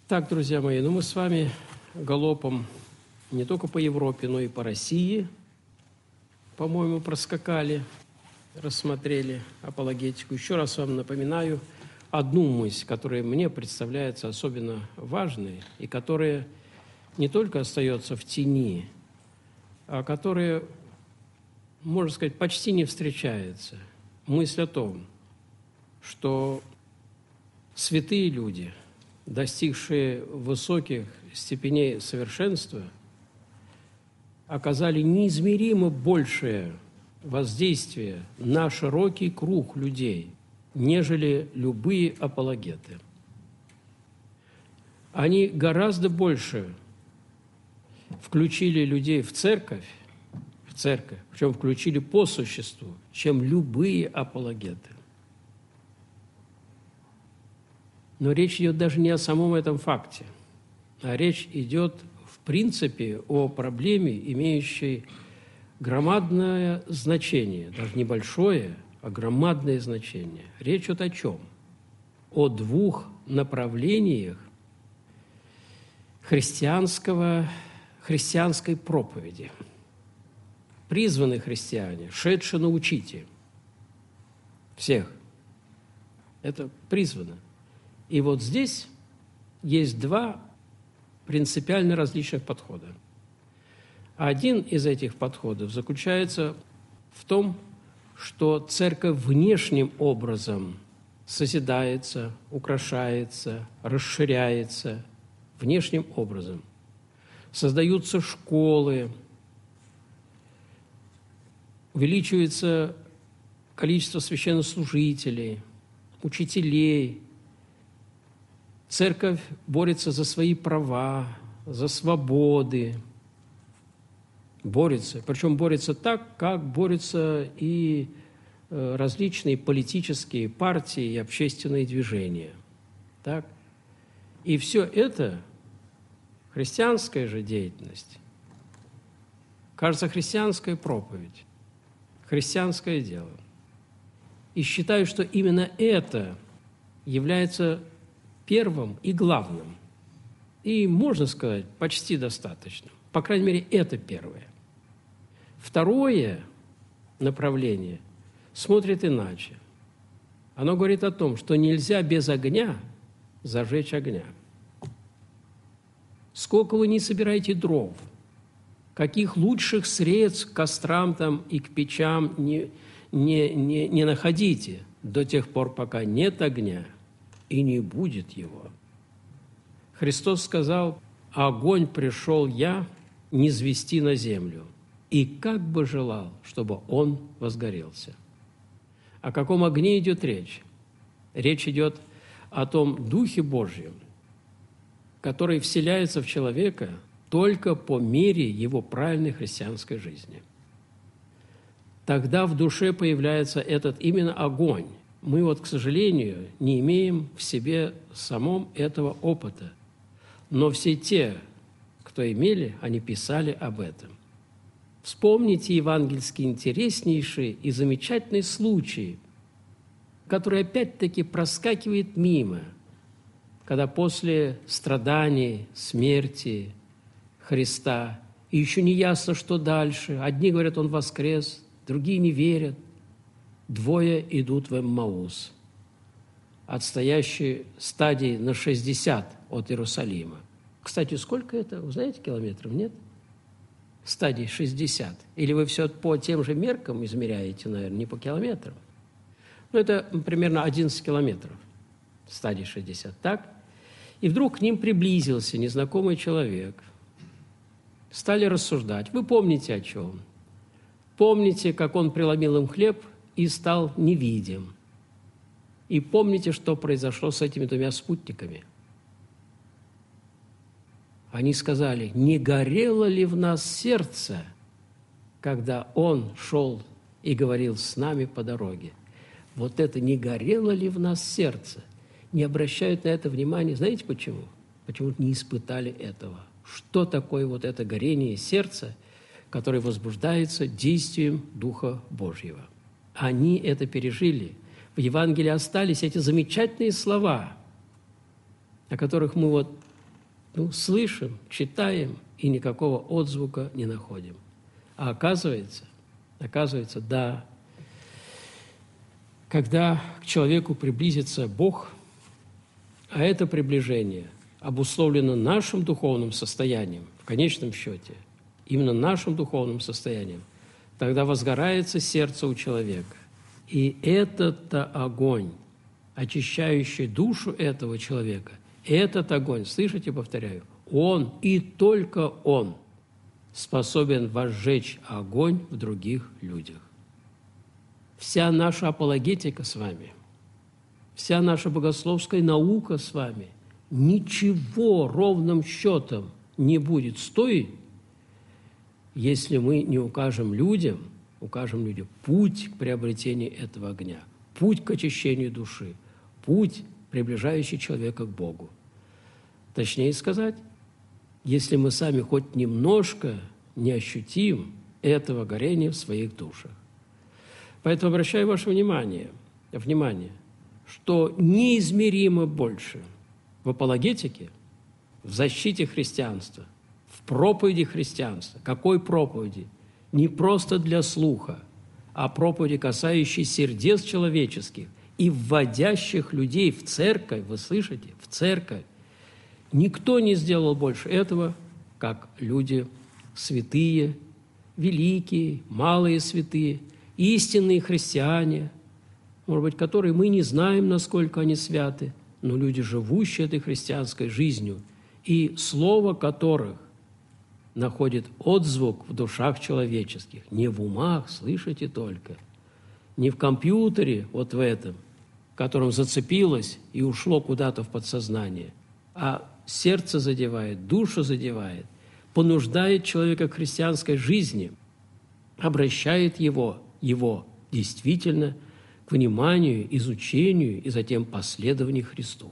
Так, друзья мои, мы с вами галопом не только по Европе, но и по России, по-моему, проскакали, рассмотрели апологетику. Еще раз вам напоминаю одну мысль, которая мне представляется особенно важной и которая не только остается в тени, а которая, можно сказать, почти не встречается. Мысль о том, что святые люди, достигшие высоких степеней совершенства, оказали неизмеримо большее воздействие на широкий круг людей, нежели любые апологеты. Они гораздо больше включили людей в церковь, причем включили по существу, чем любые апологеты. Но речь идет даже не о самом этом факте, а речь идет, в принципе, о проблеме, имеющей громадное значение, даже небольшое, а громадное значение. Речь идет о чем? О двух направлениях христианской проповеди. Призваны христиане, шедшие научите всех. Это призвано. И вот здесь есть два принципиально различных подхода. Один из этих подходов заключается в том, что церковь внешним образом созидается, украшается, расширяется внешним образом. Создаются школы, увеличивается количество священнослужителей, учителей. Церковь борется за свои права, за свободы. Борется. Причем борется так, как борются и различные политические партии и общественные движения. Так? И все это христианская же деятельность. Кажется, христианская проповедь, христианское дело. И считаю, что именно это является первым и главным. И, можно сказать, почти достаточно. По крайней мере, это первое. Второе направление смотрит иначе. Оно говорит о том, что нельзя без огня зажечь огня. Сколько вы ни собираете дров, каких лучших средств к кострам там и к печам не находите до тех пор, пока нет огня, и не будет его. Христос сказал: «Огонь пришел я низвести на землю, и как бы желал, чтобы он возгорелся». О каком огне идет речь? Речь идет о том Духе Божьем, который вселяется в человека только по мере его правильной христианской жизни. Тогда в душе появляется этот именно огонь. Мы вот, к сожалению, не имеем в себе самом этого опыта. Но все те, кто имели, они писали об этом. Вспомните евангельские интереснейшие и замечательные случаи, которые опять-таки проскакивают мимо, когда после страданий, смерти Христа, и еще не ясно, что дальше, одни говорят, Он воскрес, другие не верят, двое идут в Эммаус, отстоящие стадии на 60 от Иерусалима. Кстати, сколько это, вы знаете, километров, нет? Стадий 60. Или вы все по тем же меркам измеряете, наверное, не по километрам? Ну, это примерно 11 километров, стадий 60, так? И вдруг к ним приблизился незнакомый человек. Стали рассуждать. Вы помните о чем? Помните, как он преломил им хлеб и стал невидим. И помните, что произошло с этими двумя спутниками. Они сказали: не горело ли в нас сердце, когда он шел и говорил с нами по дороге? Вот это не горело ли в нас сердце? Не обращают на это внимания. Знаете почему? Почему-то не испытали этого. Что такое вот это горение сердца, которое возбуждается действием Духа Божьего? Они это пережили. В Евангелии остались эти замечательные слова, о которых мы вот Слышим, читаем и никакого отзвука не находим. А оказывается, да, когда к человеку приблизится Бог, а это приближение обусловлено нашим духовным состоянием, в конечном счете, именно нашим духовным состоянием, тогда возгорается сердце у человека. И этот-то огонь, очищающий душу этого человека, этот огонь, слышите, повторяю, он и только он способен возжечь огонь в других людях. Вся наша апологетика с вами, вся наша богословская наука с вами ничего ровным счетом не будет стоить, если мы не укажем людям путь к приобретению этого огня, путь к очищению души, путь, приближающий человека к Богу. Точнее сказать, если мы сами хоть немножко не ощутим этого горения в своих душах. Поэтому обращаю ваше внимание, что неизмеримо больше в апологетике, в защите христианства, в проповеди христианства. Какой проповеди? Не просто для слуха, а проповеди, касающие сердец человеческих и вводящих людей в церковь, вы слышите, в церковь. Никто не сделал больше этого, как люди святые, великие, малые святые, истинные христиане, может быть, которые мы не знаем, насколько они святы, но люди, живущие этой христианской жизнью, и слово которых находит отзвук в душах человеческих, не в умах, слышите только, не в компьютере, вот в этом, в котором зацепилось и ушло куда-то в подсознание, а сердце задевает, душу задевает, понуждает человека к христианской жизни, обращает его действительно к вниманию, изучению и затем последованию Христу.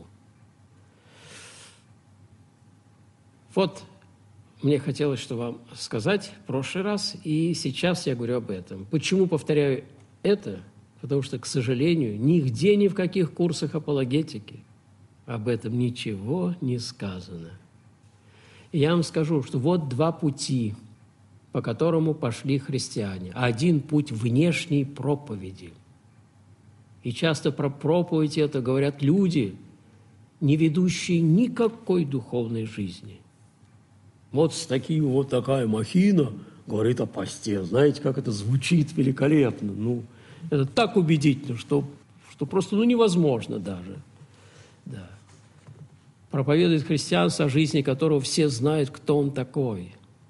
Вот мне хотелось, что вам сказать в прошлый раз, и сейчас я говорю об этом. Почему повторяю это? Потому что, к сожалению, нигде, ни в каких курсах апологетики об этом ничего не сказано. И я вам скажу, что вот два пути, по которому пошли христиане. Один путь внешней проповеди. И часто про проповедь это говорят люди, не ведущие никакой духовной жизни. Вот такая махина говорит о посте. Знаете, как это звучит великолепно. Это так убедительно, что просто невозможно даже. Да. Проповедует христианство, о жизни которого все знают, кто он такой.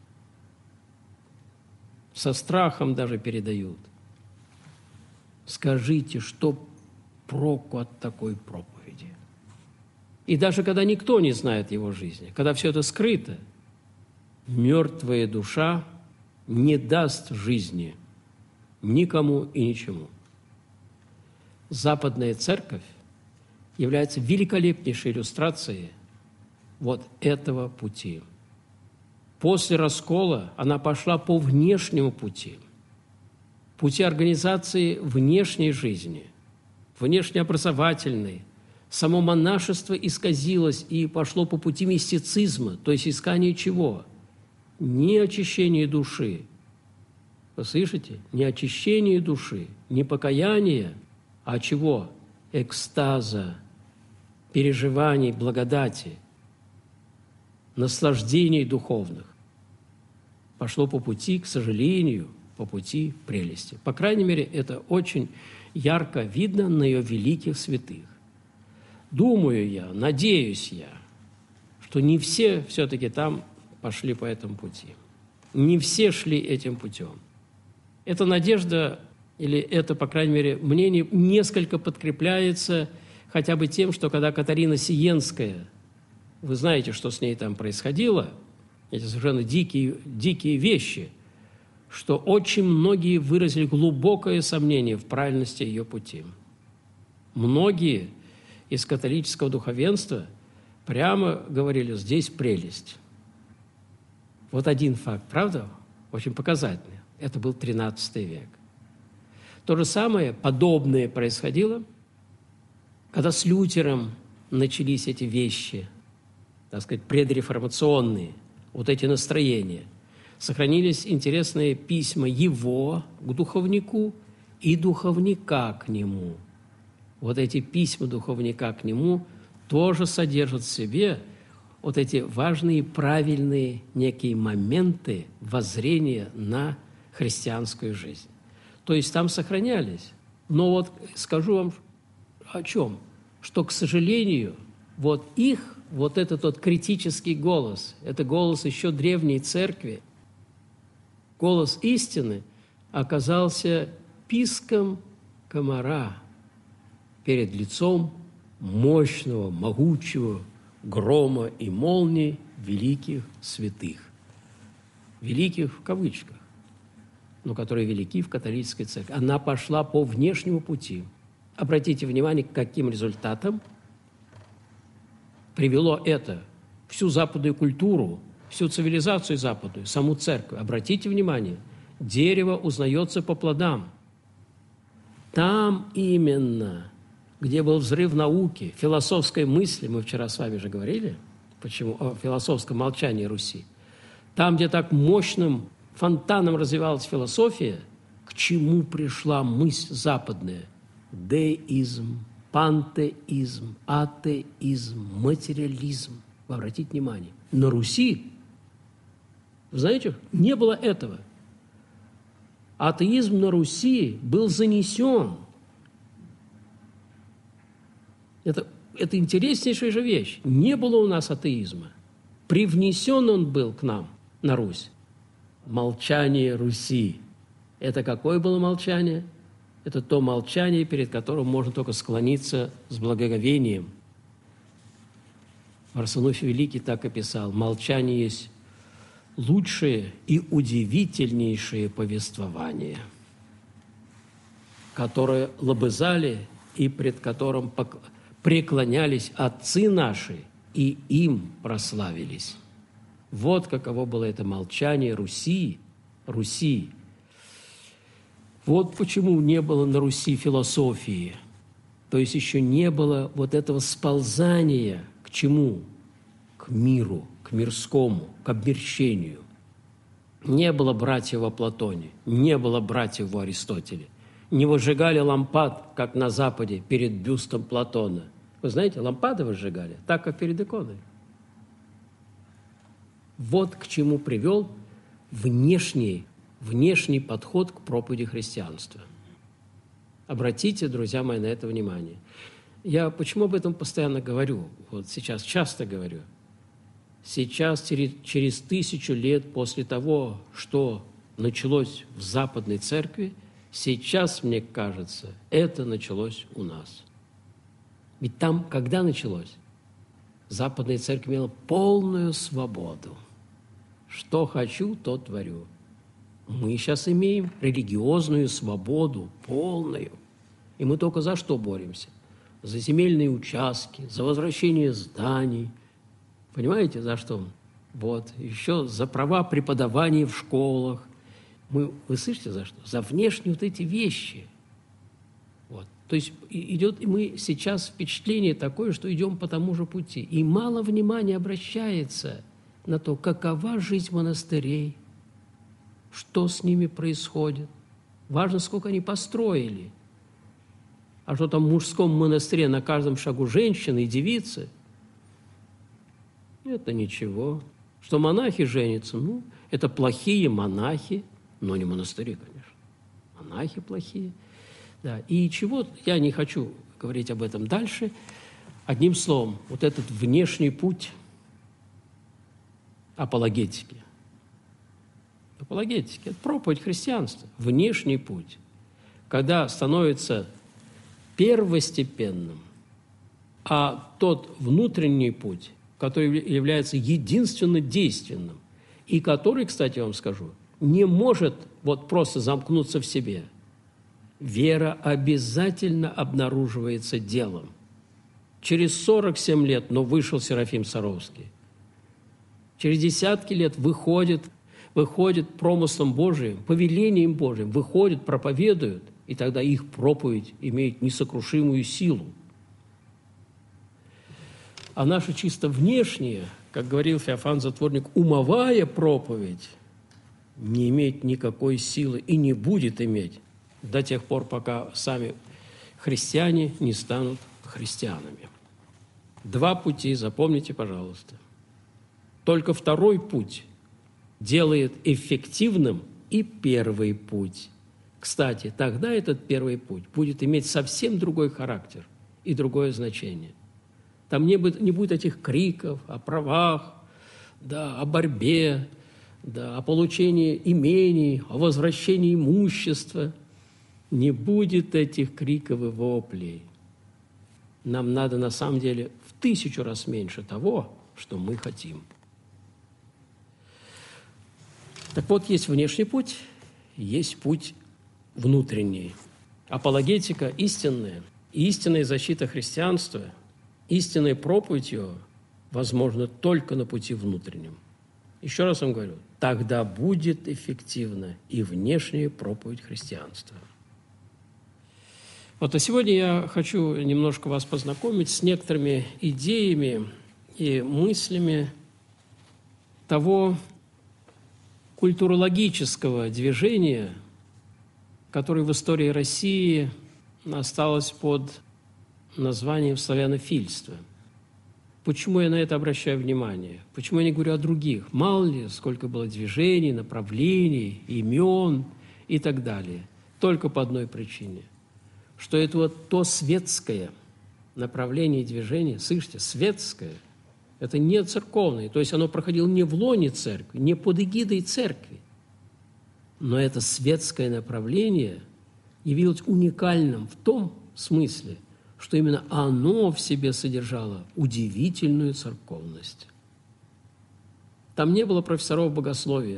Со страхом даже передают. Скажите, что проку от такой проповеди? И даже когда никто не знает его жизни, когда все это скрыто, мертвая душа не даст жизни никому и ничему. Западная церковь является великолепнейшей иллюстрацией вот этого пути. После раскола она пошла по внешнему пути организации внешней жизни, внешнеобразовательной. Само монашество исказилось и пошло по пути мистицизма, то есть искание чего? Не очищение души. Вы слышите? Не очищение души, не покаяние, а чего? Экстаза, переживаний, благодати, наслаждений духовных. Пошло по пути, к сожалению, по пути прелести. По крайней мере, это очень ярко видно на ее великих святых. Думаю я, надеюсь я, что не все все-таки там пошли по этому пути. Не все шли этим путем. Эта надежда, или это, по крайней мере, мнение несколько подкрепляется хотя бы тем, что когда Катарина Сиенская, вы знаете, что с ней там происходило, эти совершенно дикие вещи, что очень многие выразили глубокое сомнение в правильности ее пути. Многие из католического духовенства прямо говорили, здесь прелесть. Вот один факт, правда? Очень показательный. Это был XIII век. То же самое, подобное происходило, когда с Лютером начались эти вещи, так сказать, предреформационные, вот эти настроения. Сохранились интересные письма его к духовнику и духовника к нему. Вот эти письма духовника к нему тоже содержат в себе вот эти важные, правильные некие моменты воззрения на христианскую жизнь. То есть там сохранялись. Но вот скажу вам о чем? Что, к сожалению, вот их, вот этот вот критический голос, это голос еще древней церкви, голос истины, оказался писком комара перед лицом мощного, могучего грома и молний великих святых. Великих в кавычках, но которые велики в католической церкви. Она пошла по внешнему пути. Обратите внимание, к каким результатам привело это всю западную культуру, всю цивилизацию западную, саму церковь. Обратите внимание, дерево узнается по плодам. Там именно, где был взрыв науки, философской мысли, мы вчера с вами же говорили, почему, о философском молчании Руси, там, где так мощным фонтаном развивалась философия, к чему пришла мысль западная? Деизм, пантеизм, атеизм, материализм. Вы обратите внимание, на Руси, вы знаете, не было этого. Атеизм на Руси был занесен. Это интереснейшая же вещь. Не было у нас атеизма. Привнесен он был к нам, на Русь. Молчание Руси. Это какое было молчание? Это то молчание, перед которым можно только склониться с благоговением. Варсонофий Великий так описал: молчание есть лучшее и удивительнейшее повествование, которое лобызали и пред которым преклонялись отцы наши и им прославились. Вот каково было это молчание Руси. Вот почему не было на Руси философии. То есть еще не было вот этого сползания к чему? К миру, к мирскому, к обмерщению. Не было братьев во Платоне, не было братьев во Аристотеле. Не выжигали лампад, как на Западе, перед бюстом Платона. Вы знаете, лампады выжигали, так, как перед иконой. Вот к чему привел внешний подход к проповеди христианства. Обратите, друзья мои, на это внимание. Я почему об этом постоянно говорю? Вот сейчас часто говорю. Сейчас, через 1000 лет после того, что началось в Западной Церкви, сейчас, мне кажется, это началось у нас. Ведь там, когда началось, Западная Церковь имела полную свободу. Что хочу, то творю. Мы сейчас имеем религиозную свободу, полную. И мы только за что боремся? За земельные участки, за возвращение зданий. Понимаете, за что? Вот. Еще за права преподавания в школах. Вы слышите, за что? За внешние вот эти вещи. Вот. То есть идет, и мы сейчас впечатление такое, что идем по тому же пути. И мало внимания обращается на то, какова жизнь монастырей, что с ними происходит. Важно, сколько они построили. А что там в мужском монастыре на каждом шагу женщины и девицы, это ничего. Что монахи женятся, это плохие монахи, но не монастыри, конечно. Монахи плохие. Да. И чего, я не хочу говорить об этом дальше. Одним словом, вот этот внешний путь апологетики. Апологетики – это проповедь христианства, внешний путь. Когда становится первостепенным, а тот внутренний путь, который является единственно действенным, и который, кстати, я вам скажу, не может вот просто замкнуться в себе. Вера обязательно обнаруживается делом. Через 47 лет, но вышел Серафим Саровский. Через десятки лет выходит промыслом Божиим, повелением Божиим, выходят, проповедуют, и тогда их проповедь имеет несокрушимую силу. А наша чисто внешняя, как говорил Феофан Затворник, умовая проповедь не имеет никакой силы и не будет иметь до тех пор, пока сами христиане не станут христианами. Два пути, запомните, пожалуйста. Только второй путь делает эффективным и первый путь. Кстати, тогда этот первый путь будет иметь совсем другой характер и другое значение. Там не будет этих криков о правах, да, о борьбе, да, о получении имений, о возвращении имущества. Не будет этих криков и воплей. Нам надо на самом деле в 1000 раз меньше того, что мы хотим. Так вот, есть внешний путь, есть путь внутренний. Апологетика истинная, истинная защита христианства, истинная проповедь его возможна только на пути внутреннем. Еще раз вам говорю, тогда будет эффективна и внешняя проповедь христианства. Вот, а сегодня я хочу немножко вас познакомить с некоторыми идеями и мыслями того культурологического движения, которое в истории России осталось под названием славянофильство. Почему я на это обращаю внимание? Почему я не говорю о других? Мало ли, сколько было движений, направлений, имен и так далее. Только по одной причине. Что это вот то светское направление движения, слышите, светское, это не церковное, то есть оно проходило не в лоне церкви, не под эгидой церкви, но это светское направление явилось уникальным в том смысле, что именно оно в себе содержало удивительную церковность. Там не было профессоров богословия,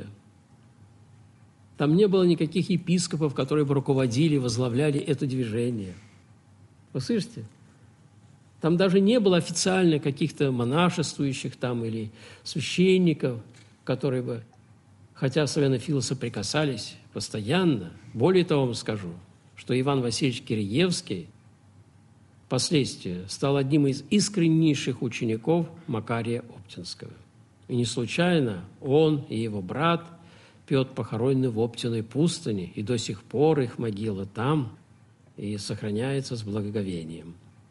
там не было никаких епископов, которые бы руководили, возглавляли это движение. Вы слышите? Там даже не было официально каких-то монашествующих там или священников, которые бы, хотя славянофилы соприкасались постоянно. Более того, вам скажу, что Иван Васильевич Киреевский впоследствии стал одним из искреннейших учеников Макария Оптинского. И не случайно он и его брат Петр похоронены в Оптиной пустыне, и до сих пор их могила там и сохраняется с благоговением.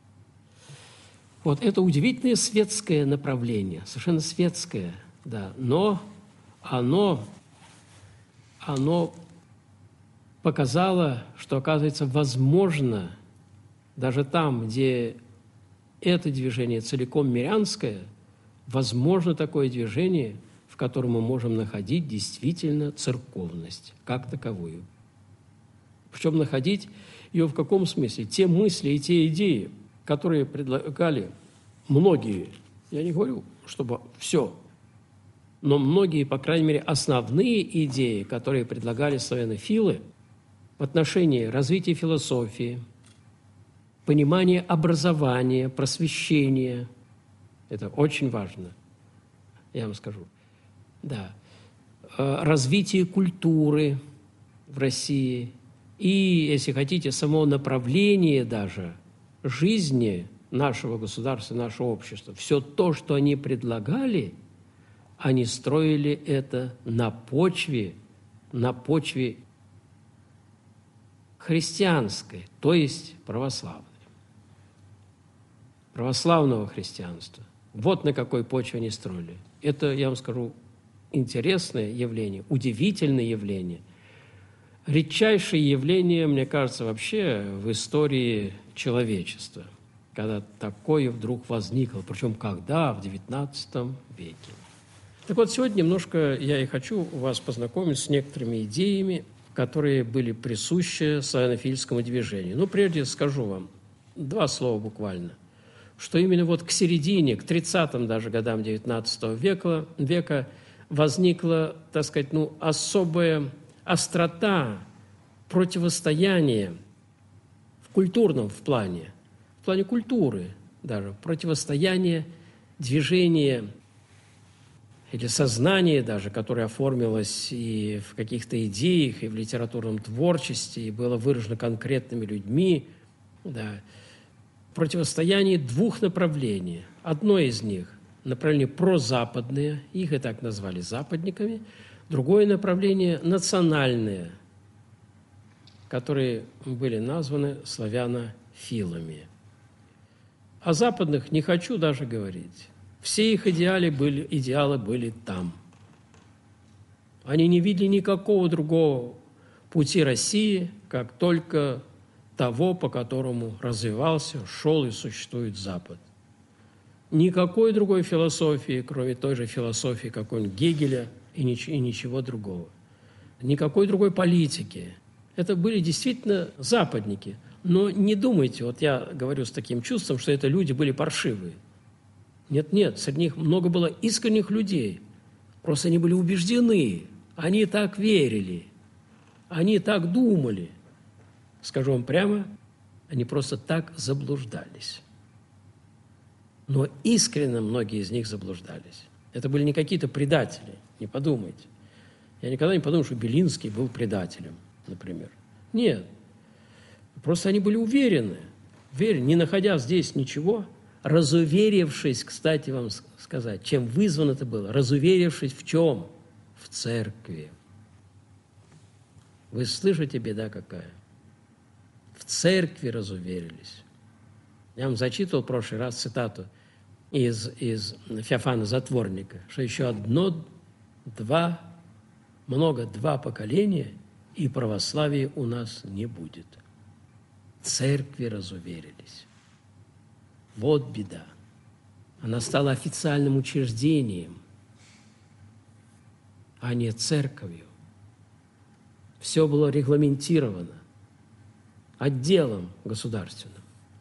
Вот это удивительное светское направление, совершенно светское, да, но оно показало, что, оказывается, возможно, даже там, где это движение целиком мирянское, возможно такое движение, в котором мы можем находить действительно церковность как таковую. Причем находить ее в каком смысле? Те мысли и те идеи, которые предлагали многие, я не говорю, чтобы все, но многие, по крайней мере, основные идеи, которые предлагали славянофилы в отношении развития философии, понимания образования, просвещения, это очень важно, я вам скажу, да, развитие культуры в России и, если хотите, само направление даже жизни нашего государства, нашего общества, все то, что они предлагали, они строили это на почве христианской, то есть православной. Православного христианства. Вот на какой почве они строили. Это, я вам скажу, интересное явление, удивительное явление. Редчайшее явление, мне кажется, вообще в истории человечества, когда такое вдруг возникло, причем когда? В XIX веке. Так вот, сегодня немножко я и хочу вас познакомить с некоторыми идеями, которые были присущи славянофильскому движению. Ну, прежде скажу вам 2 слова буквально, что именно вот к середине, к 30-м даже годам XIX века возникла, так сказать, особая острота противостояния в культурном в плане культуры даже, противостояние движения или сознания даже, которое оформилось и в каких-то идеях, и в литературном творчестве, и было выражено конкретными людьми, да, противостоянии двух направлений. Одно из них – направление прозападное, их и так назвали западниками. Другое направление – национальное, которые были названы славянофилами. О западных не хочу даже говорить. Все их идеалы были там. Они не видели никакого другого пути России, как только того, по которому развивался, шел и существует Запад. Никакой другой философии, кроме той же философии какой-нибудь Гегеля и ничего другого. Никакой другой политики. Это были действительно западники. Но не думайте, вот я говорю с таким чувством, что это люди были паршивые. Нет, среди них много было искренних людей. Просто они были убеждены, они так верили, они так думали. Скажу вам прямо, они просто так заблуждались. Но искренне многие из них заблуждались. Это были не какие-то предатели, не подумайте. Я никогда не подумал, что Белинский был предателем, например. Нет. Просто они были уверены, не находя здесь ничего, разуверившись, кстати, вам сказать, чем вызвано это было, разуверившись в чем? В церкви. Вы слышите, беда какая? В церкви разуверились. Я вам зачитывал в прошлый раз цитату из Феофана Затворника, что еще два поколения, и православия у нас не будет. Церкви разуверились. Вот беда. Она стала официальным учреждением, а не церковью. Все было регламентировано отделом государственным.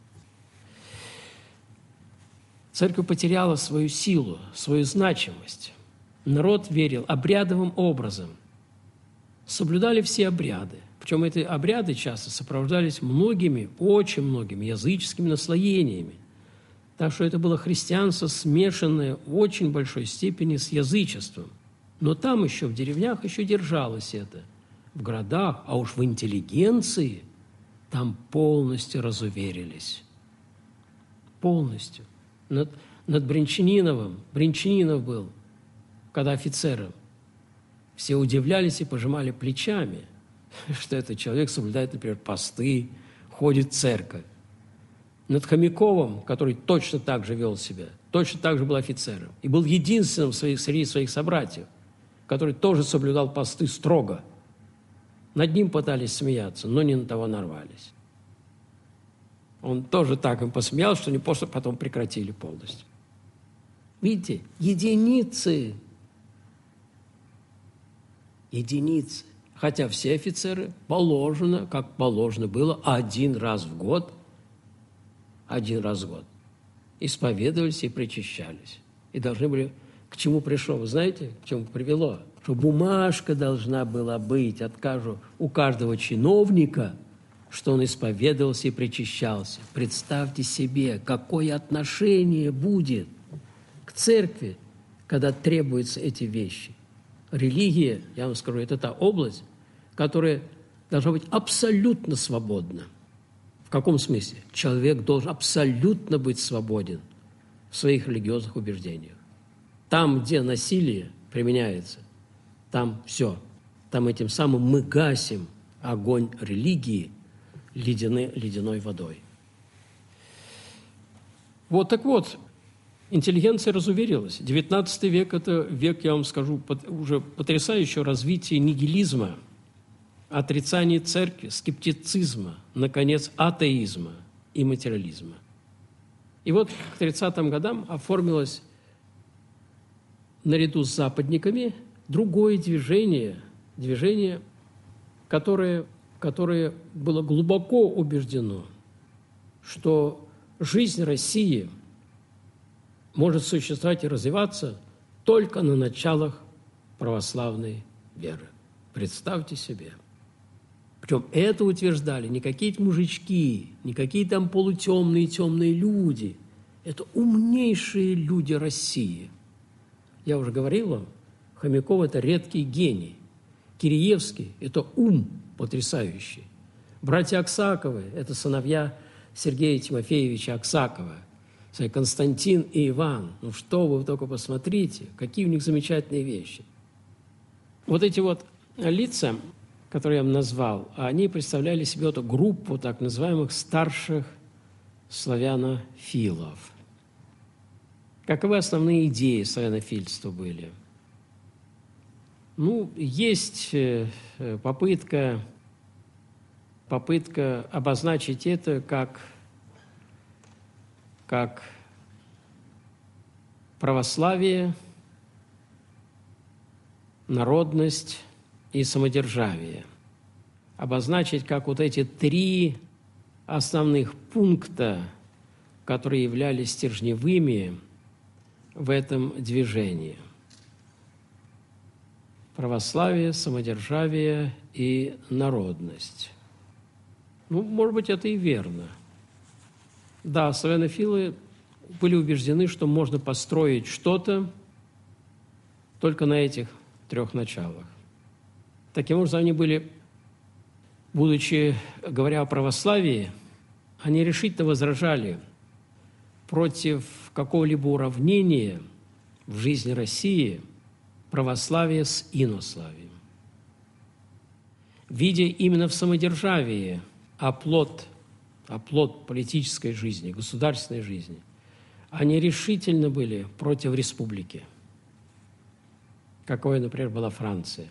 Церковь потеряла свою силу, свою значимость. Народ верил обрядовым образом. Соблюдали все обряды. Причем эти обряды часто сопровождались очень многими языческими наслоениями. Так что это было христианство, смешанное в очень большой степени с язычеством. Но там еще, в деревнях, еще держалось это. В городах, а уж в интеллигенции, там полностью разуверились. Полностью. Над Брянчаниновым, Брянчанинов был, когда офицером, все удивлялись и пожимали плечами, что этот человек соблюдает, например, посты, ходит в церковь. Над Хомяковым, который точно так же вел себя, точно так же был офицером, и был единственным среди своих собратьев, который тоже соблюдал посты строго. Над ним пытались смеяться, но не на того нарвались. Он тоже так им посмеялся, что они просто потом прекратили полностью. Видите, единицы. Хотя все офицеры как положено было, один раз в год, исповедовались и причащались. И должны были... К чему пришло? Вы знаете, к чему привело? Что бумажка должна была быть у каждого чиновника, что он исповедовался и причащался. Представьте себе, какое отношение будет к церкви, когда требуются эти вещи. Религия, я вам скажу, это та область, которая должна быть абсолютно свободна. В каком смысле? Человек должен абсолютно быть свободен в своих религиозных убеждениях. Там, где насилие применяется, там все. Там этим самым мы гасим огонь религии ледяной водой. Вот, интеллигенция разуверилась. 19 век – это век, я вам скажу, уже потрясающего развития нигилизма, отрицания церкви, скептицизма, наконец, атеизма и материализма. И вот к 30-м годам оформилось наряду с западниками другое движение, которое было глубоко убеждено, что жизнь России может существовать и развиваться только на началах православной веры. Представьте себе. Причем это утверждали не какие-то мужички, не какие там темные люди. Это умнейшие люди России. Я уже говорил вам, Хомяков – это редкий гений. Киреевский – это ум потрясающий. Братья Аксаковы – это сыновья Сергея Тимофеевича Аксакова, Константин и Иван. Ну что вы только посмотрите, какие у них замечательные вещи. Вот эти вот лица, которые я вам назвал, они представляли себе эту группу так называемых старших славянофилов. Каковы основные идеи славянофильства были? Ну, есть попытка обозначить это как православие, народность и самодержавие. Обозначить как вот эти три основных пункта, которые являлись стержневыми в этом движении. Православие, самодержавие и народность. Ну, может быть, это и верно. Да, славянофилы были убеждены, что можно построить что-то только на этих трех началах. Таким образом, они были, будучи, говоря о православии, они решительно возражали против какого-либо уравнения в жизни России православия с инославием. Видя именно в самодержавии оплот политической жизни, государственной жизни, они решительно были против республики, какой, например, была Франция.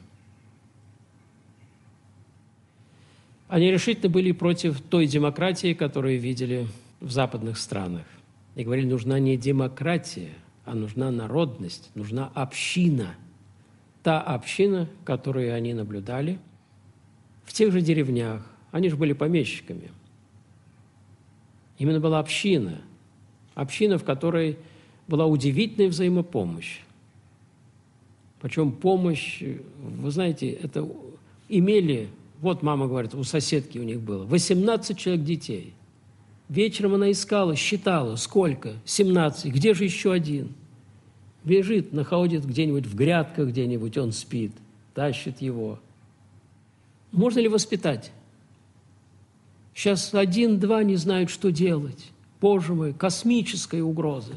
Они решительно были против той демократии, которую видели в западных странах. И говорили, нужна не демократия, а нужна народность, нужна община. Та община, которую они наблюдали в тех же деревнях. Они же были помещиками. Именно была община, в которой была удивительная взаимопомощь. Причем помощь, вы знаете, это имели, вот мама говорит, у соседки у них было 18 человек детей. Вечером она искала, считала, сколько? 17. Где же еще один? Бежит, находит где-нибудь в грядках, где-нибудь он спит, тащит его. Можно ли воспитать? Сейчас 1-2 не знают, что делать. Боже мой, космическая угроза.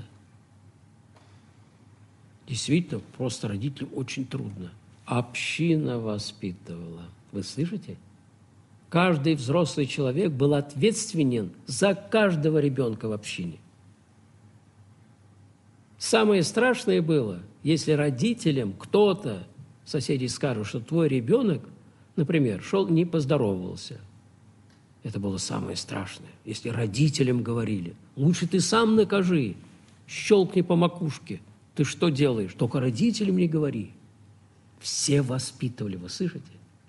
Действительно, просто родителям очень трудно. Община воспитывала. Вы слышите? Каждый взрослый человек был ответственен за каждого ребенка в общине. Самое страшное было, если родителям кто-то, соседи скажут, что твой ребенок, например, шел, не поздоровался. Это было самое страшное. Если родителям говорили, лучше ты сам накажи, щелкни по макушке. Ты что делаешь? Только родителям не говори. Все воспитывали, вы слышите?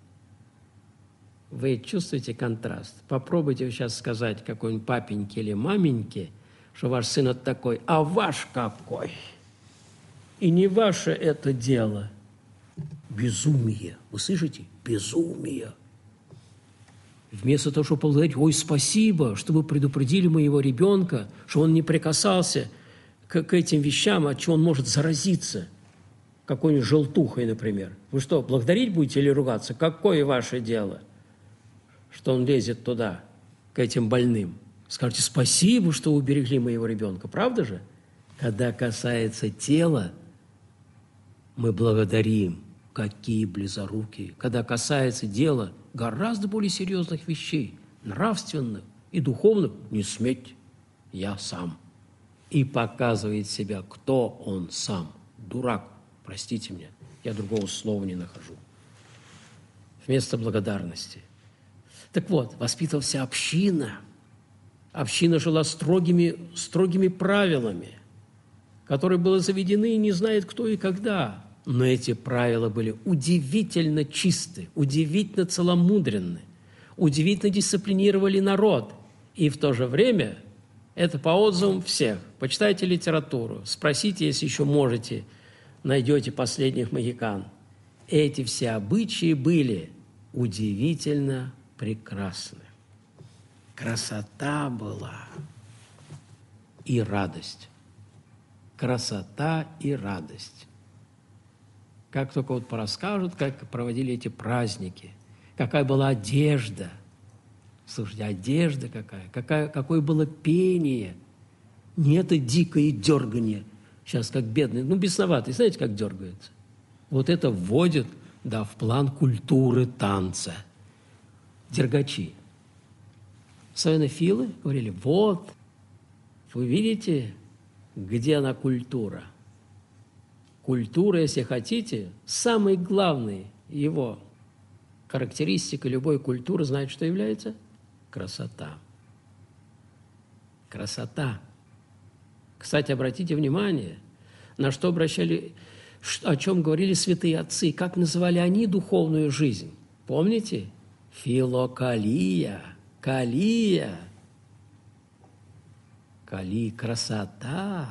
Вы чувствуете контраст? Попробуйте сейчас сказать какой-нибудь папеньке или маменьке, что ваш сын это такой, а ваш какой? И не ваше это дело. Безумие. Вы слышите? Безумие. Вместо того, чтобы поблагодарить, ой, спасибо, что вы предупредили моего ребенка, что он не прикасался к этим вещам, от чего он может заразиться, какой-нибудь желтухой, например. Вы что, благодарить будете или ругаться? Какое ваше дело, что он лезет туда, к этим больным? Скажите, спасибо, что уберегли моего ребенка. Правда же? Когда касается тела, мы благодарим. Какие близорукие. Когда касается дела гораздо более серьезных вещей, нравственных и духовных, не сметь, я сам. И показывает себя, кто он сам. Дурак, простите меня, я другого слова не нахожу. Вместо благодарности. Так вот, воспитывалась община. Община жила строгими правилами, которые были заведены и не знает кто и когда. Но эти правила были удивительно чисты, удивительно целомудренны, удивительно дисциплинировали народ. И в то же время это по отзывам всех. Почитайте литературу, спросите, если еще можете, найдете последних могикан. Эти все обычаи были удивительно прекрасны. Красота была и радость. Красота и радость. Как только вот порасскажут, как проводили эти праздники, какая была одежда, Слушайте, одежда какое было пение. Не это дикое дергание. Сейчас как бедный, бесноватый, знаете, как дергается? Вот это вводит, в план культуры танца. Дергачи. Славянофилы говорили, вот, вы видите, где она культура? Культура, если хотите, самый главный его характеристика любой культуры, знаете, что является? Красота. Красота. Кстати, обратите внимание, на что о чем говорили святые отцы, как называли они духовную жизнь. Помните? Филокалия. Калия. Кали – красота.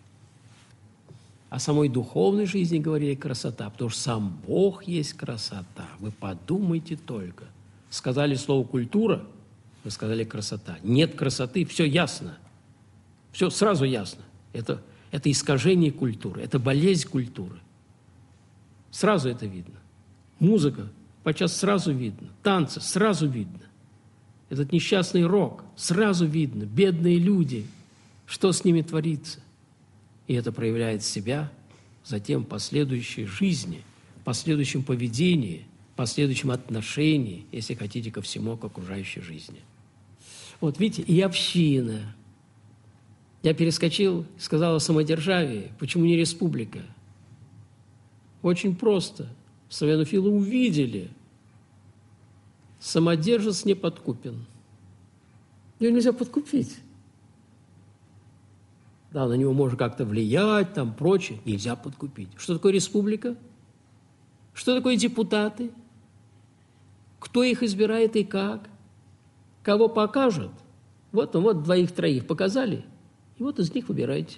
О самой духовной жизни говорили красота, потому что сам Бог есть красота. Вы подумайте только. Сказали слово «культура», вы сказали «красота». Нет красоты, все ясно. Все сразу ясно. Это искажение культуры, это болезнь культуры. Сразу это видно. Музыка подчас сразу видно, танцы сразу видно. Этот несчастный рок сразу видно, бедные люди, что с ними творится. И это проявляет себя затем в последующей жизни, в последующем поведении, в последующем отношении, если хотите, ко всему, к окружающей жизни. Вот видите, и община. Я перескочил, сказал о самодержавии. Почему не республика? Очень просто. Славянофилы увидели, самодержец не подкупен. Его нельзя подкупить. Да, на него можно как-то влиять, там прочее. Нельзя подкупить. Что такое республика? Что такое депутаты? Кто их избирает и как? Кого покажут? Вот двоих-троих показали, и вот из них выбирайте.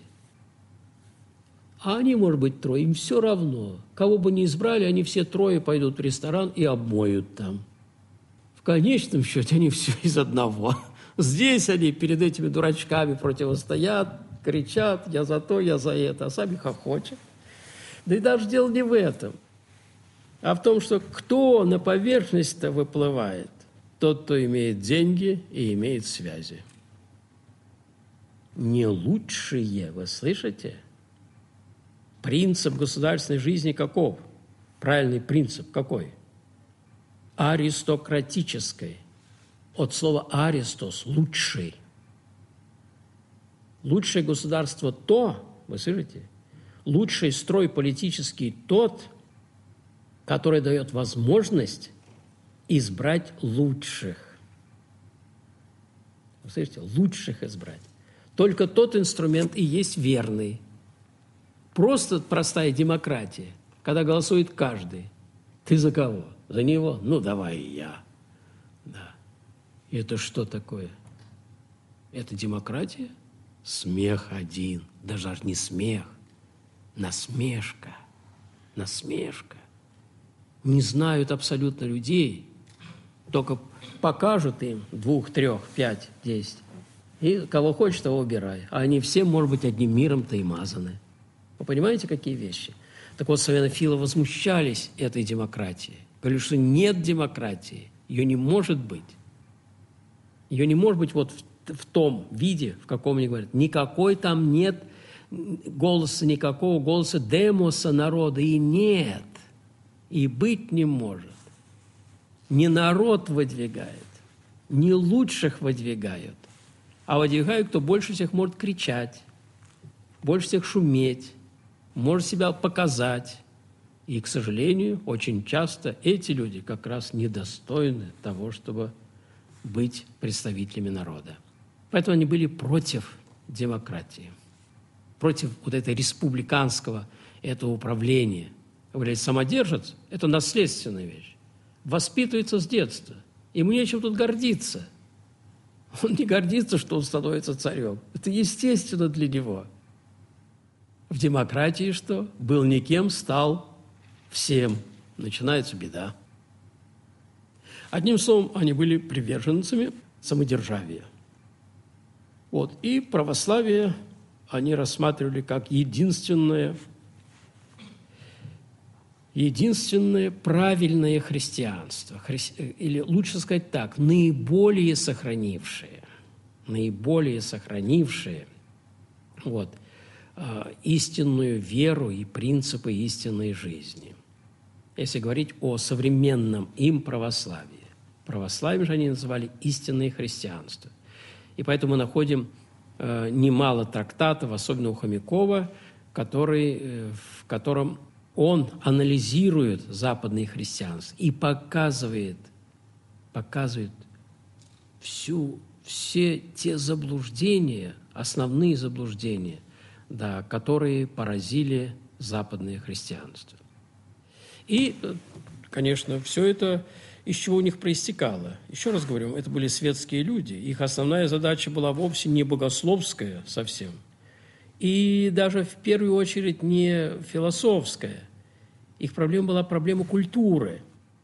А они, может быть, трое, им все равно. Кого бы ни избрали, они все трое пойдут в ресторан и обмоют там. В конечном счете они все из одного. Здесь они перед этими дурачками противостоят, кричат, я за то, я за это, а сами хохочут. Да и даже дело не в этом, а в том, что кто на поверхность-то выплывает? Тот, кто имеет деньги и имеет связи. Не лучшие, вы слышите? Принцип государственной жизни каков? Правильный принцип какой? Аристократической. От слова «аристос» – «лучший». Лучшее государство то, вы слышите, лучший строй политический тот, который дает возможность избрать лучших. Вы слышите, лучших избрать. Только тот инструмент и есть верный. Просто простая демократия, когда голосует каждый. Ты за кого? За него? Ну, давай и я. Да. И это что такое? Это демократия? Смех один. Даже не смех. Насмешка. Насмешка. Не знают абсолютно людей. Только покажут им 2, 3, 5, 10. И кого хочешь, того убирай. А они все, может быть, одним миром-то и мазаны. Вы понимаете, какие вещи? Так вот, славянофилы возмущались этой демократией. Говорили, что нет демократии, ее не может быть. Ее не может быть вот в том виде, в каком они говорят. Никакой там нет голоса, никакого голоса демоса народа и нет. И быть не может. Не народ выдвигает, не лучших выдвигают, а выдвигают, кто больше всех может кричать, больше всех шуметь, может себя показать. И, к сожалению, очень часто эти люди как раз недостойны того, чтобы быть представителями народа. Поэтому они были против демократии, против вот этой республиканского этого управления. Говорят, самодержец – это наследственная вещь. Воспитывается с детства. Ему нечем тут гордиться. Он не гордится, что он становится царем. Это естественно для него. В демократии что? Был никем, стал всем. Начинается беда. Одним словом, они были приверженцами самодержавия. Вот. И православие они рассматривали как единственное единственное правильное христианство, или лучше сказать так, наиболее сохранившее вот, истинную веру и принципы истинной жизни. Если говорить о современном им православии. Православие же они называли истинное христианство. И поэтому мы находим немало трактатов, особенно у Хомякова, в котором он анализирует западное христианство и показывает все те заблуждения, основные заблуждения, да, которые поразили западное христианство. И, конечно, все это из чего у них проистекало. Еще раз говорю, это были светские люди. Их основная задача была вовсе не богословская совсем, и даже в первую очередь не философская. Их проблема была проблема культуры.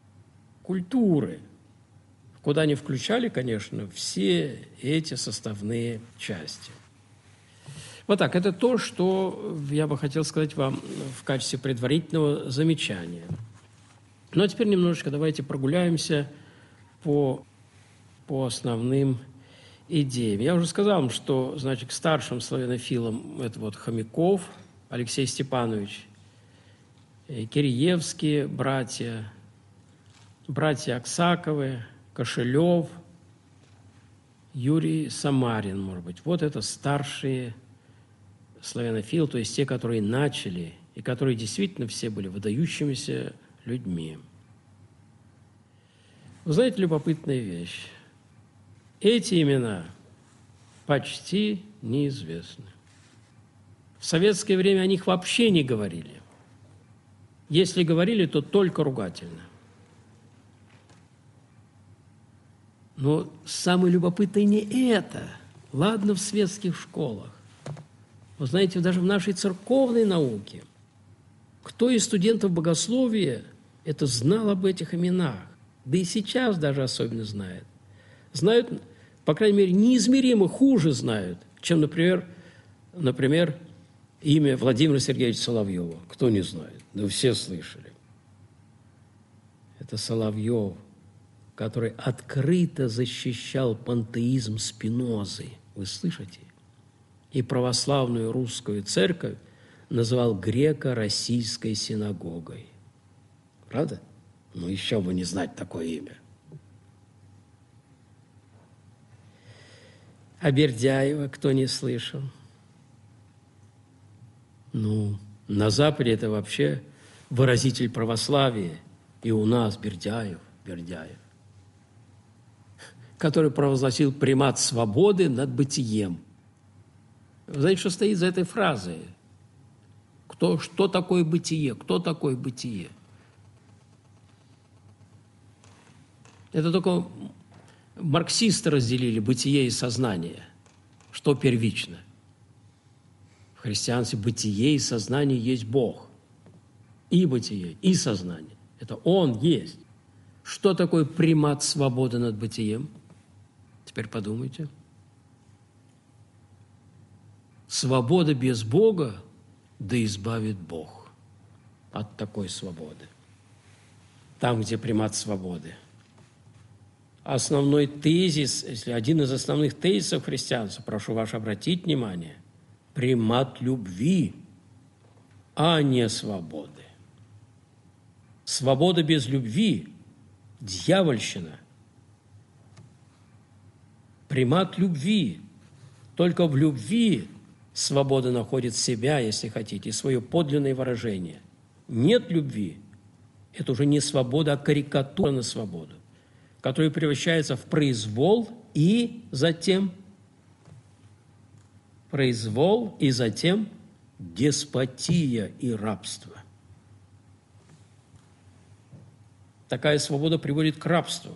Куда они включали, конечно, все эти составные части. Вот так, это то, что я бы хотел сказать вам в качестве предварительного замечания. Ну, а теперь немножечко давайте прогуляемся по основным идеям. Я уже сказал вам, что, значит, к старшим славянофилам это вот Хомяков Алексей Степанович, Киреевские братья Аксаковы, Кошелев, Юрий Самарин, может быть. Вот это старшие славянофилы, то есть те, которые начали, и которые действительно все были выдающимися людьми. Вы знаете, любопытная вещь. Эти имена почти неизвестны. В советское время о них вообще не говорили. Если говорили, то только ругательно. Но самое любопытное не это. Ладно, в светских школах. Вы знаете, даже в нашей церковной науке кто из студентов богословия это знал об этих именах? Да и сейчас даже особенно знает. Знают, по крайней мере, неизмеримо хуже знают, чем, например, имя Владимира Сергеевича Соловьева. Кто не знает? Да все слышали. Это Соловьев, который открыто защищал пантеизм Спинозы. Вы слышите? И православную русскую церковь называл греко-российской синагогой. Правда? Ну, еще бы не знать такое имя. А Бердяева кто не слышал? Ну, на Западе это вообще выразитель православия. И у нас Бердяев, который провозгласил примат свободы над бытием. Вы знаете, что стоит за этой фразой? Что такое бытие? Кто такое бытие? Это только марксисты разделили бытие и сознание. Что первично? В христианстве бытие и сознание есть Бог. И бытие, и сознание. Это Он есть. Что такое примат свободы над бытием? Теперь подумайте. Свобода без Бога, да избавит Бог от такой свободы. Там, где примат свободы. Основной тезис, если один из основных тезисов христианства, прошу вас обратить внимание, примат любви, а не свободы. Свобода без любви – дьявольщина. Примат любви. Только в любви свобода находит себя, если хотите, свое подлинное выражение. Нет любви – это уже не свобода, а карикатура на свободу, которая превращается в произвол и затем деспотия и рабство. Такая свобода приводит к рабству.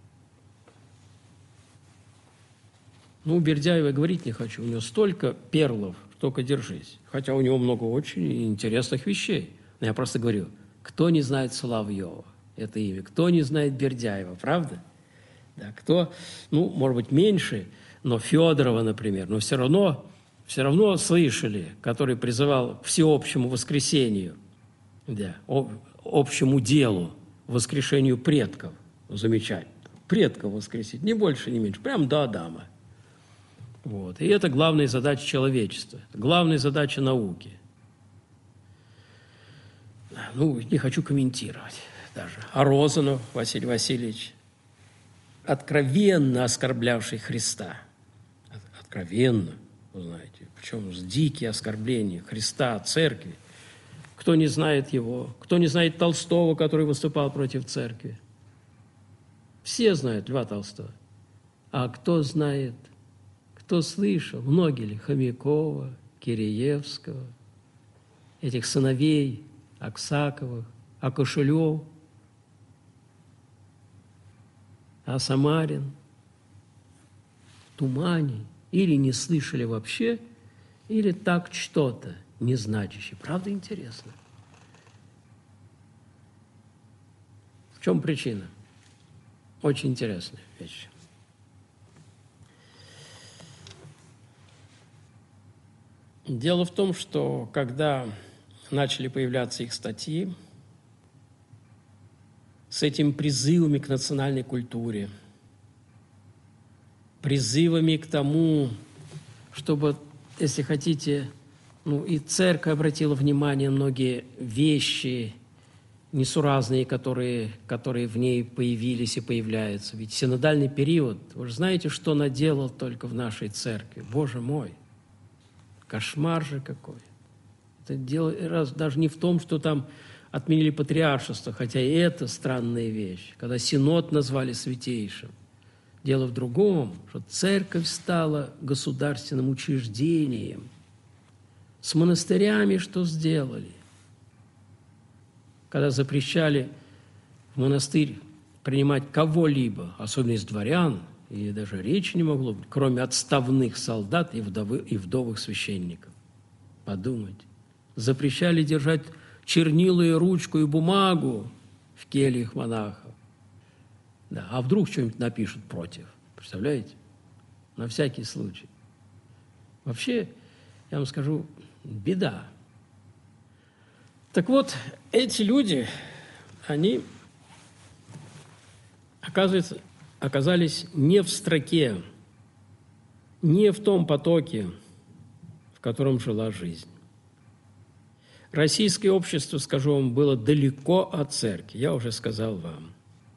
Ну, Бердяева говорить не хочу. У него столько перлов, только держись. Хотя у него много очень интересных вещей. Но я просто говорю, кто не знает Соловьева, это имя, кто не знает Бердяева, правда? Да, кто, ну, может быть, меньше, но Федорова, например, но все равно слышали, который призывал к всеобщему воскресению. да, общему делу, воскрешению предков. Замечательно. Предков воскресить, ни больше, ни меньше, прям до Адама. Вот. И это главная задача человечества, главная задача науки. Ну, не хочу комментировать даже. А Розанов Василий Васильевич, откровенно оскорблявший Христа. Откровенно, вы знаете. Причем с дикие оскорбления Христа, церкви. Кто не знает его, кто не знает Толстого, который выступал против церкви. Все знают Льва Толстого. А кто знает, кто слышал, многие ли, Хомякова, Киреевского, этих сыновей Аксаковых, а Кошелев, а Самарин, в тумане, или не слышали вообще, или так что-то незначащее. Правда, интересно. В чем причина? Очень интересная вещь. Дело в том, что когда начали появляться их статьи с этими призывами к национальной культуре, призывами к тому, чтобы, если хотите, и церковь обратила внимание на многие вещи несуразные, которые в ней появились и появляются. Ведь синодальный период, вы же знаете, что наделал только в нашей церкви. Боже мой, кошмар же какой. Это дело даже не в том, что там отменили патриаршество, хотя и это странная вещь, когда синод назвали святейшим. Дело в другом, что церковь стала государственным учреждением. С монастырями что сделали? Когда запрещали в монастырь принимать кого-либо, особенно из дворян, и даже речи не могло быть, кроме отставных солдат и вдовых священников. Подумайте. Запрещали держать чернила и ручку и бумагу в кельях монахов. Да, а вдруг что-нибудь напишут против? Представляете? На всякий случай. Вообще, я вам скажу, беда. Так вот, эти люди, они, оказывается, оказались не в строке, не в том потоке, в котором жила жизнь. Российское общество, скажу вам, было далеко от церкви, я уже сказал вам.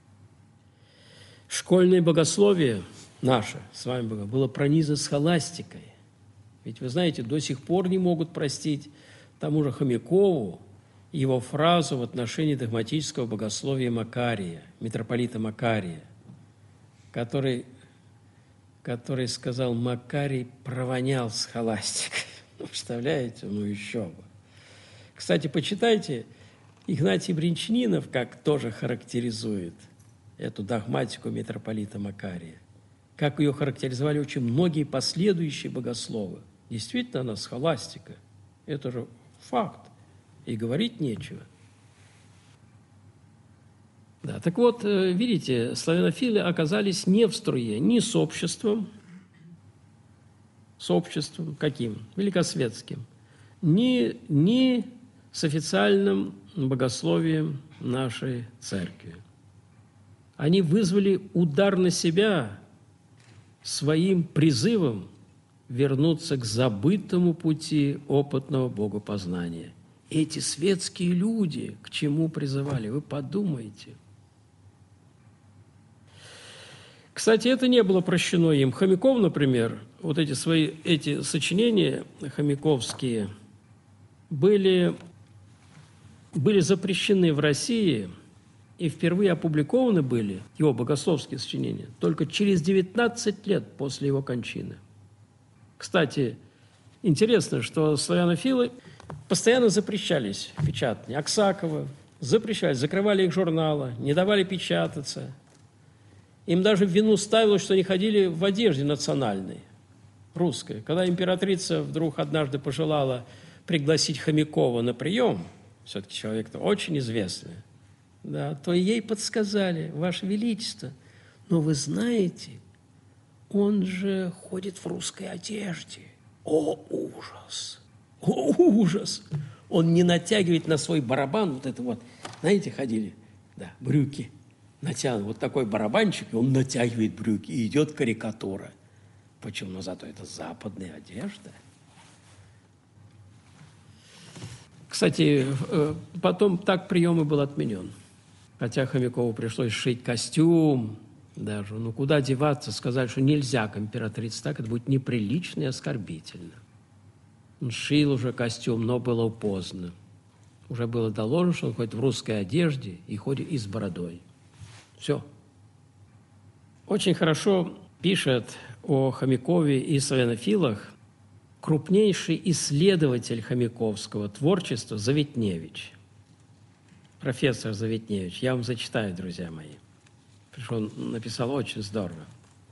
Школьное богословие наше, с вами было пронизано схоластикой. Ведь, вы знаете, до сих пор не могут простить тому же Хомякову его фразу в отношении догматического богословия Макария, митрополита Макария, который сказал, Макарий провонял схоластикой. Представляете? Еще бы. Кстати, почитайте, Игнатий Бринчанинов как тоже характеризует эту догматику митрополита Макария. Как ее характеризовали очень многие последующие богословы. Действительно, она схоластика. Это же факт. И говорить нечего. Да, так вот, видите, славянофилы оказались не в струе ни с обществом каким? Великосветским, ни с официальным богословием нашей церкви. Они вызвали удар на себя своим призывом вернуться к забытому пути опытного богопознания. Эти светские люди к чему призывали? Вы подумайте. Кстати, это не было прощено им. Хомяков, например, вот эти сочинения хомяковские были запрещены в России и впервые опубликованы были, его богословские сочинения, только через 19 лет после его кончины. Кстати, интересно, что славянофилы постоянно запрещались печатать. Аксакова запрещали, закрывали их журналы, не давали печататься. Им даже в вину ставилось, что они ходили в одежде национальной, русской. Когда императрица вдруг однажды пожелала пригласить Хомякова на прием, все-таки человек-то очень известный, да, то ей подсказали, Ваше Величество, но вы знаете, он же ходит в русской одежде. О, ужас! О, ужас! Он не натягивает на свой барабан вот это вот, знаете, ходили, да, брюки натянут, вот такой барабанчик, и он натягивает брюки, и идет карикатура. Почему? Но зато это западная одежда. Кстати, потом так прием и был отменен. Хотя Хомякову пришлось шить костюм даже. Ну, куда деваться, сказать, что нельзя к императрице так, это будет неприлично и оскорбительно. Он шил уже костюм, но было поздно. Уже было доложено, что он ходит в русской одежде и ходит и с бородой. Все. Очень хорошо пишет о Хомякове и славянофилах крупнейший исследователь хомяковского творчества Заветневич. Профессор Заветневич. Я вам зачитаю, друзья мои. Потому что он написал очень здорово.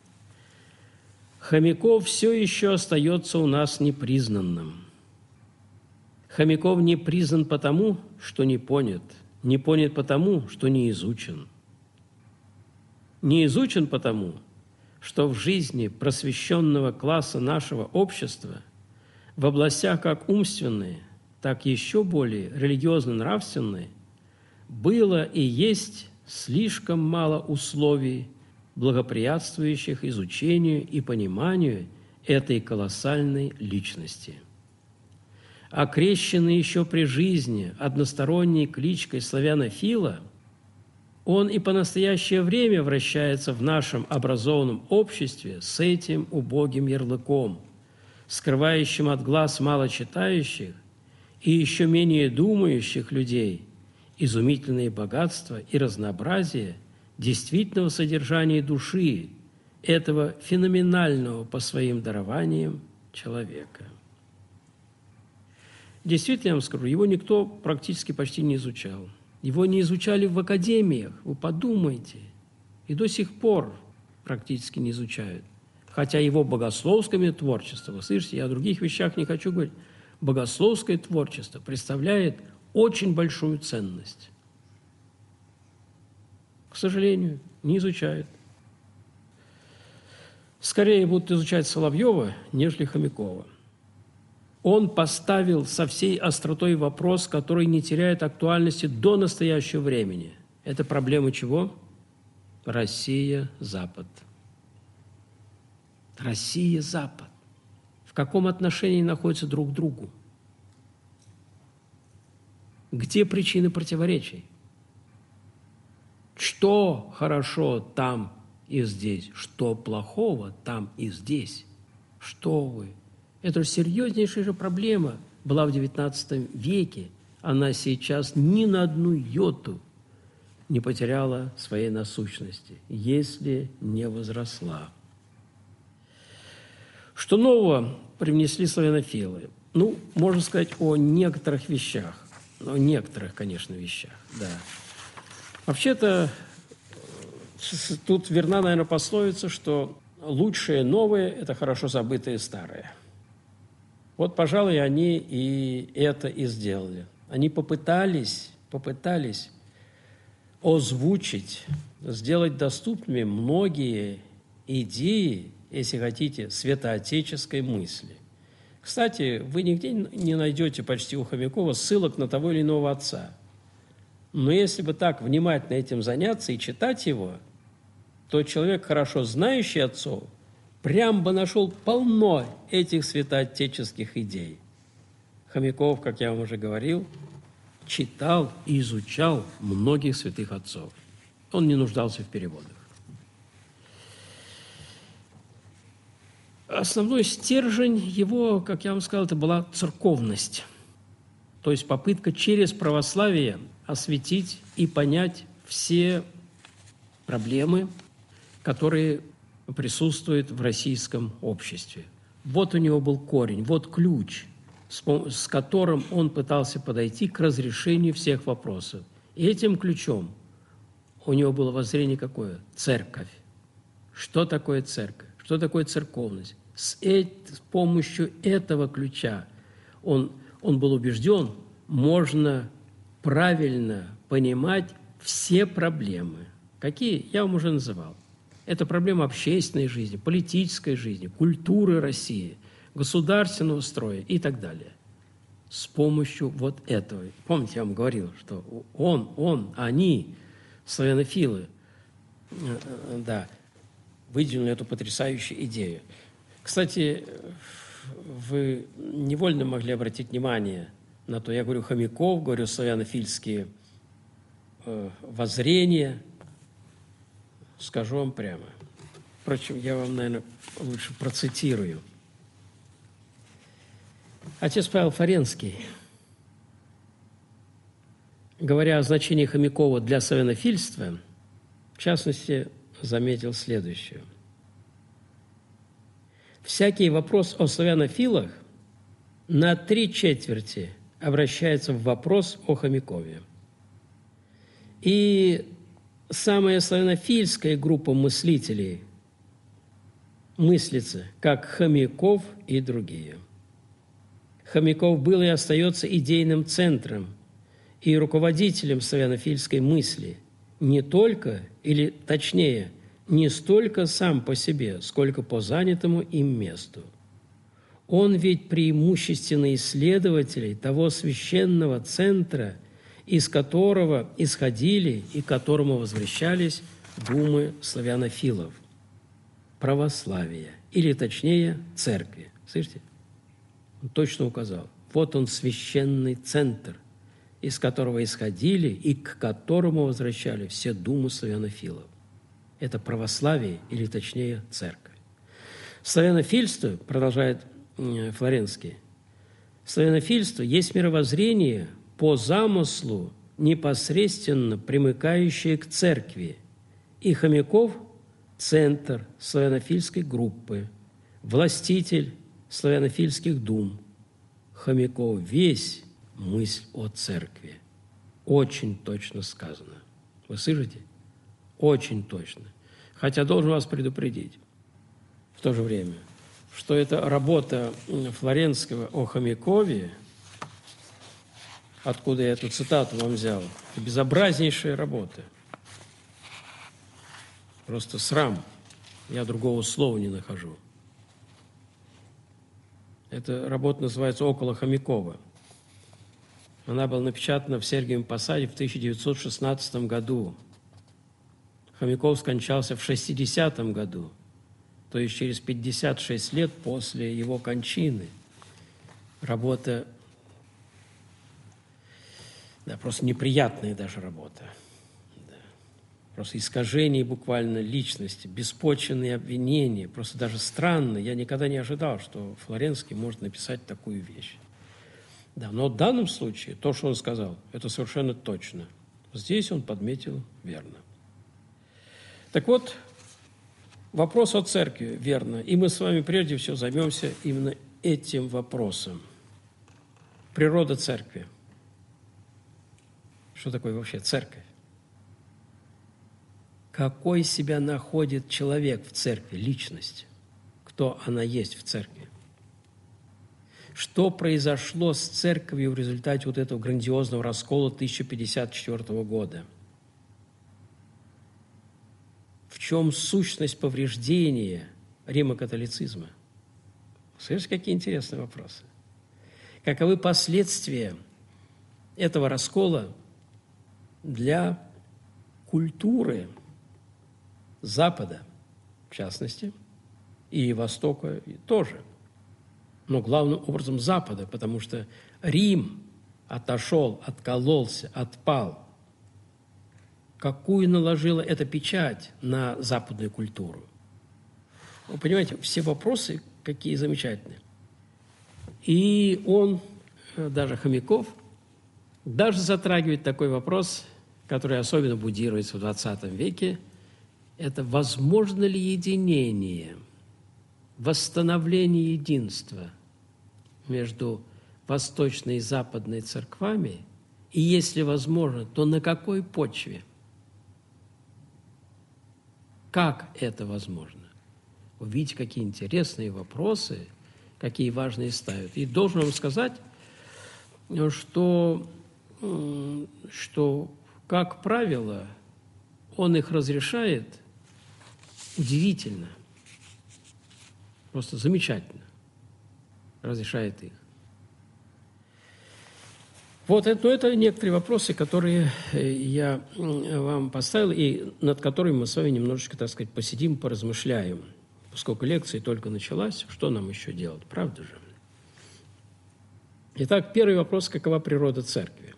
Хомяков все еще остается у нас непризнанным. Хомяков не признан потому, что не понят потому, что не изучен. Не изучен потому, что в жизни просвещенного класса нашего общества в областях как умственные, так еще более религиозно-нравственные было и есть слишком мало условий, благоприятствующих изучению и пониманию этой колоссальной личности. Окрещенный еще при жизни односторонней кличкой славянофила, он и по настоящее время вращается в нашем образованном обществе с этим убогим ярлыком, скрывающим от глаз малочитающих и еще менее думающих людей изумительные богатства и разнообразие действительного содержания души этого феноменального по своим дарованиям человека. Действительно, я вам скажу, его никто практически почти не изучал. Его не изучали в академиях, вы подумайте, и до сих пор практически не изучают. Хотя его богословское творчество, вы слышите, я о других вещах не хочу говорить, богословское творчество представляет очень большую ценность. К сожалению, не изучают. Скорее будут изучать Соловьева, нежели Хомякова. Он поставил со всей остротой вопрос, который не теряет актуальности до настоящего времени. Это проблема чего? Россия, Запад. Россия, Запад. В каком отношении находятся друг к другу? Где причины противоречий? Что хорошо там и здесь, что плохого там и здесь? Что вы? Это же серьезнейшая же проблема была в XIX веке. Она сейчас ни на одну йоту не потеряла своей насущности, если не возросла. Что нового привнесли славянофилы? Ну, можно сказать о некоторых вещах. О некоторых, конечно, вещах, да. Вообще-то, тут верна, наверное, пословица, что лучшее новое – это хорошо забытое старое. Вот, пожалуй, они и это и сделали. Они попытались озвучить, сделать доступными многие идеи, если хотите, святоотеческой мысли. Кстати, вы нигде не найдете почти у Хомякова ссылок на того или иного отца. Но если бы так внимательно этим заняться и читать его, то человек, хорошо знающий отцов, прям бы нашел полно этих святоотеческих идей. Хомяков, как я вам уже говорил, читал и изучал многих святых отцов. Он не нуждался в переводах. Основной стержень его, как я вам сказал, это была церковность. То есть попытка через православие осветить и понять все проблемы, которые присутствуют в российском обществе. Вот у него был корень, вот ключ, с которым он пытался подойти к разрешению всех вопросов. И этим ключом у него было воззрение какое? Церковь. Что такое церковь? Что такое церковность? С помощью этого ключа он был убежден, можно правильно понимать все проблемы. Какие? Я вам уже называл. Это проблема общественной жизни, политической жизни, культуры России, государственного строя и так далее. с помощью вот этого. Помните, я вам говорил, что они, славянофилы, да, выдвинули эту потрясающую идею. Кстати, вы невольно могли обратить внимание на то, я говорю хомяков, говорю славянофильские воззрения. Скажу вам прямо. Впрочем, я вам, наверное, лучше процитирую. Отец Павел Флоренский, говоря о значении Хомякова для славянофильства, в частности, заметил следующее. Всякий вопрос о славянофилах на 3/4 обращается в вопрос о Хомякове. И самая славянофильская группа мыслителей мыслится, как Хомяков и другие. Хомяков был и остается идейным центром и руководителем славянофильской мысли, не только, или точнее, не столько сам по себе, сколько по занятому им месту. Он ведь преимущественно исследователь того священного центра, из которого исходили и к которому возвращались думы славянофилов – православия, или точнее церкви. Слышите? Он точно указал. Вот он священный центр, из которого исходили и к которому возвращали все думы славянофилов. Это православие, или точнее церковь. Славянофильство, продолжает Флоренский, славянофильство есть мировоззрение по замыслу, непосредственно примыкающее к церкви, и Хомяков – центр славянофильской группы, властитель славянофильских дум. Хомяков весь мысль о церкви. Очень точно сказано. Вы слышите? Очень точно. Хотя должен вас предупредить в то же время, что эта работа Флоренского о Хомякове, откуда я эту цитату вам взял, это безобразнейшая работа. Просто срам. Я другого слова не нахожу. Эта работа называется «Около Хомякова». Она была напечатана в Сергиевом Посаде в 1916 году. Хомяков скончался в 60-м году, то есть через 56 лет после его кончины. Работа, да, просто неприятная даже работа. Да. Просто искажение буквально личности, беспочвенные обвинения. Просто даже странно. Я никогда не ожидал, что Флоренский может написать такую вещь. Да, но в данном случае то, что он сказал, это совершенно точно. Здесь он подметил верно. Так вот, вопрос о церкви, верно. И мы с вами прежде всего займемся именно этим вопросом. Природа церкви. Что такое вообще церковь? Какой себя находит человек в церкви, личность? Кто она есть в церкви? Что произошло с церковью в результате вот этого грандиозного раскола 1054 года? В чем сущность повреждения римокатолицизма? Слышите, какие интересные вопросы? Каковы последствия этого раскола для культуры Запада, в частности, и Востока тоже? Но главным образом Запада, потому что Рим отошел, откололся, отпал. Какую наложила эта печать на западную культуру? Вы понимаете, все вопросы какие замечательные. И он, даже Хомяков, даже затрагивает такой вопрос, который особенно будируется в XX веке. Это возможно ли единение, восстановление единства между восточной и западной церквами, и если возможно, то на какой почве? Как это возможно? Вы видите, какие интересные вопросы, какие важные ставят. И должен вам сказать, что как правило, он их разрешает удивительно, просто замечательно разрешает их. Вот это некоторые вопросы, которые я вам поставил, и над которыми мы с вами немножечко, так сказать, посидим, поразмышляем. Поскольку лекция только началась, что нам еще делать, правда же? Итак, первый вопрос: какова природа церкви?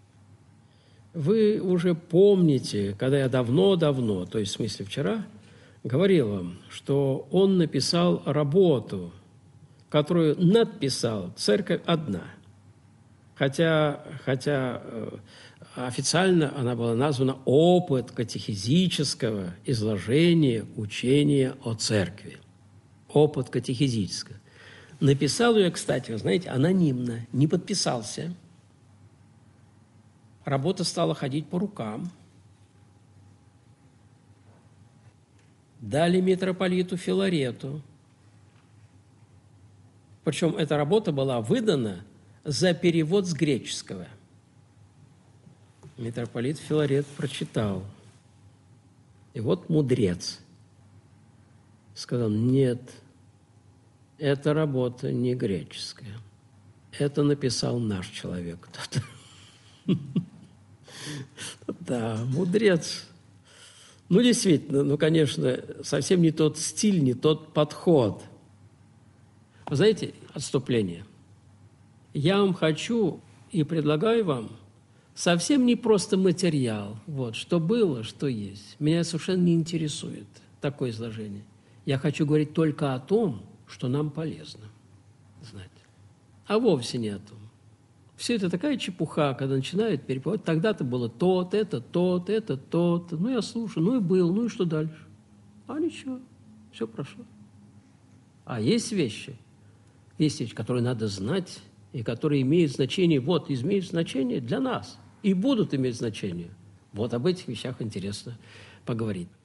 Вы уже помните, когда я давно, то есть в смысле вчера, говорил вам, что он написал работу, которую надписал «Церковь одна». Хотя официально она была названа «Опыт катехизического изложения учения о церкви». Опыт катехизического. Написал ее, кстати, вы знаете, анонимно, не подписался. Работа стала ходить по рукам. Дали митрополиту Филарету. Причем эта работа была выдана за перевод с греческого. Митрополит Филарет прочитал. И вот мудрец сказал: нет, эта работа не греческая. Это написал наш человек кто-то. Да, мудрец. Действительно, конечно, совсем не тот стиль, не тот подход. Вы знаете, отступление. Я вам хочу и предлагаю вам совсем не просто материал, что было, что есть. Меня совершенно не интересует такое изложение. Я хочу говорить только о том, что нам полезно знать, а вовсе не о том. Все это такая чепуха, когда начинают переплывать. Тогда-то было тот, это, тот, это, тот. Я слушаю, и был, и что дальше? А ничего, все прошло. А есть вещи, которые надо знать, и которые имеют значение, имеют значение для нас, и будут иметь значение. Об этих вещах интересно поговорить.